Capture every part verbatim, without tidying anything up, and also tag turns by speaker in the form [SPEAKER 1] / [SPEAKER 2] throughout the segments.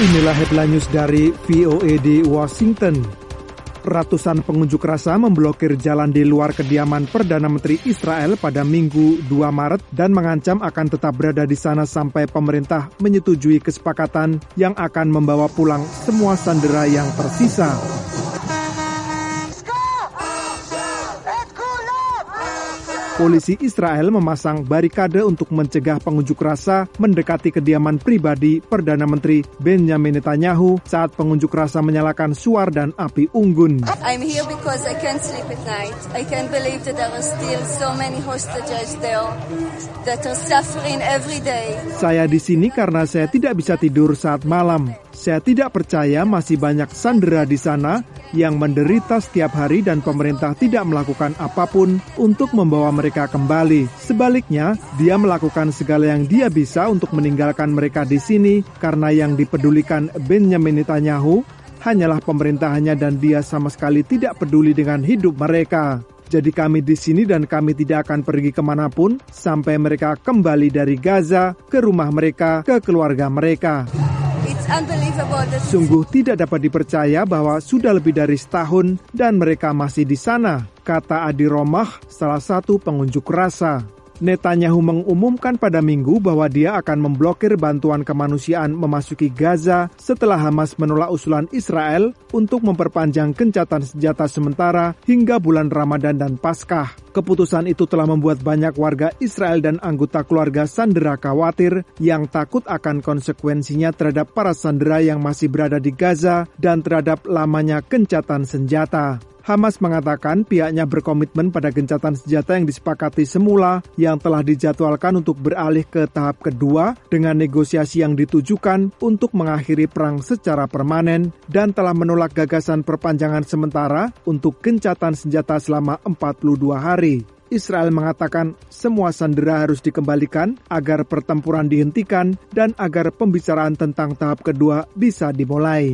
[SPEAKER 1] Inilah headline news dari V O A di Washington. Ratusan pengunjuk rasa memblokir jalan di luar kediaman Perdana Menteri Israel pada Minggu dua Maret dan mengancam akan tetap berada di sana sampai pemerintah menyetujui kesepakatan yang akan membawa pulang semua sandera yang tersisa. Polisi Israel memasang barikade untuk mencegah pengunjuk rasa mendekati kediaman pribadi Perdana Menteri Benjamin Netanyahu saat pengunjuk rasa menyalakan suar dan api unggun.
[SPEAKER 2] I'm here because I can't sleep at night. I can't believe that there are still so many hostages there that are suffering every day.
[SPEAKER 1] Saya di sini karena saya tidak bisa tidur saat malam. Saya tidak percaya masih banyak sandera di sana yang menderita setiap hari dan pemerintah tidak melakukan apapun untuk membawa mereka kembali. Sebaliknya, dia melakukan segala yang dia bisa untuk meninggalkan mereka di sini karena yang dipedulikan Benjamin Netanyahu hanyalah pemerintahannya dan dia sama sekali tidak peduli dengan hidup mereka. Jadi kami di sini dan kami tidak akan pergi kemanapun sampai mereka kembali dari Gaza ke rumah mereka, ke keluarga mereka. Sungguh tidak dapat dipercaya bahwa sudah lebih dari setahun dan mereka masih di sana, kata Adi Romah, salah satu pengunjuk rasa. Netanyahu mengumumkan pada Minggu bahwa dia akan memblokir bantuan kemanusiaan memasuki Gaza setelah Hamas menolak usulan Israel untuk memperpanjang gencatan senjata sementara hingga bulan Ramadan dan Paskah. Keputusan itu telah membuat banyak warga Israel dan anggota keluarga sandera khawatir yang takut akan konsekuensinya terhadap para sandera yang masih berada di Gaza dan terhadap lamanya gencatan senjata. Hamas mengatakan pihaknya berkomitmen pada gencatan senjata yang disepakati semula yang telah dijadwalkan untuk beralih ke tahap kedua dengan negosiasi yang ditujukan untuk mengakhiri perang secara permanen dan telah menolak gagasan perpanjangan sementara untuk gencatan senjata selama empat puluh dua hari. Israel mengatakan semua sandera harus dikembalikan agar pertempuran dihentikan dan agar pembicaraan tentang tahap kedua bisa dimulai.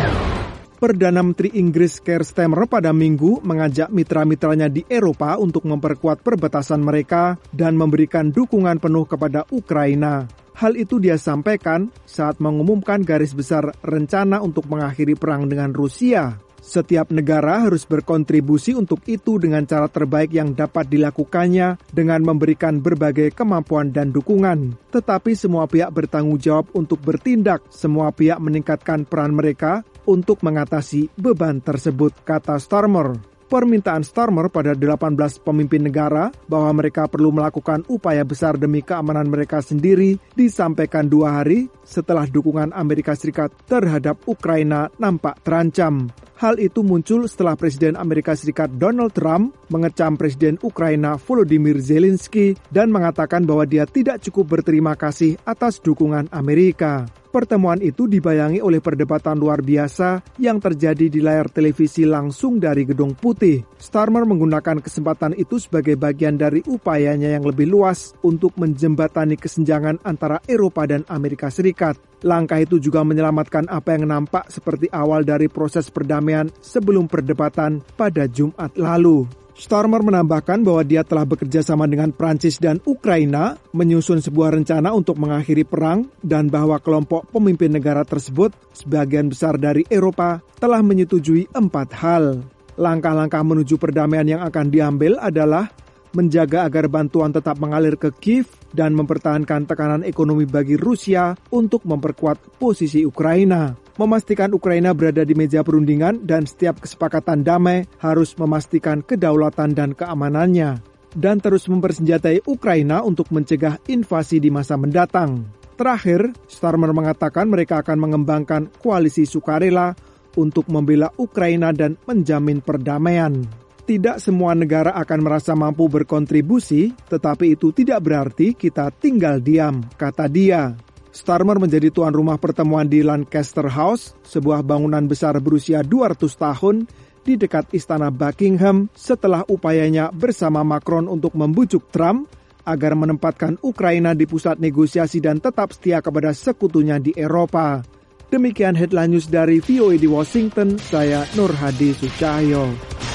[SPEAKER 1] Perdana Menteri Inggris Keir Starmer pada Minggu mengajak mitra-mitranya di Eropa untuk memperkuat perbatasan mereka dan memberikan dukungan penuh kepada Ukraina. Hal itu dia sampaikan saat mengumumkan garis besar rencana untuk mengakhiri perang dengan Rusia. Setiap negara harus berkontribusi untuk itu dengan cara terbaik yang dapat dilakukannya dengan memberikan berbagai kemampuan dan dukungan. Tetapi semua pihak bertanggung jawab untuk bertindak. Semua pihak meningkatkan peran mereka untuk mengatasi beban tersebut, kata Starmer. Permintaan Starmer pada delapan belas pemimpin negara bahwa mereka perlu melakukan upaya besar demi keamanan mereka sendiri disampaikan dua hari setelah dukungan Amerika Serikat terhadap Ukraina nampak terancam. Hal itu muncul setelah Presiden Amerika Serikat Donald Trump mengecam Presiden Ukraina Volodymyr Zelensky dan mengatakan bahwa dia tidak cukup berterima kasih atas dukungan Amerika. Pertemuan itu dibayangi oleh perdebatan luar biasa yang terjadi di layar televisi langsung dari Gedung Putih. Starmer menggunakan kesempatan itu sebagai bagian dari upayanya yang lebih luas untuk menjembatani kesenjangan antara Eropa dan Amerika Serikat. Langkah itu juga menyelamatkan apa yang nampak seperti awal dari proses perdamaian sebelum perdebatan pada Jumat lalu. Starmer menambahkan bahwa dia telah bekerja sama dengan Prancis dan Ukraina menyusun sebuah rencana untuk mengakhiri perang dan bahwa kelompok pemimpin negara tersebut, sebagian besar dari Eropa, telah menyetujui empat hal. Langkah-langkah menuju perdamaian yang akan diambil adalah menjaga agar bantuan tetap mengalir ke Kiev dan mempertahankan tekanan ekonomi bagi Rusia untuk memperkuat posisi Ukraina. Memastikan Ukraina berada di meja perundingan dan setiap kesepakatan damai harus memastikan kedaulatan dan keamanannya. Dan terus mempersenjatai Ukraina untuk mencegah invasi di masa mendatang. Terakhir, Starmer mengatakan mereka akan mengembangkan koalisi sukarela untuk membela Ukraina dan menjamin perdamaian. Tidak semua negara akan merasa mampu berkontribusi, tetapi itu tidak berarti kita tinggal diam, kata dia. Starmer menjadi tuan rumah pertemuan di Lancaster House, sebuah bangunan besar berusia dua ratus tahun di dekat Istana Buckingham setelah upayanya bersama Macron untuk membujuk Trump agar menempatkan Ukraina di pusat negosiasi dan tetap setia kepada sekutunya di Eropa. Demikian headline news dari V O A di Washington, saya Nur Hadi Sucahyo.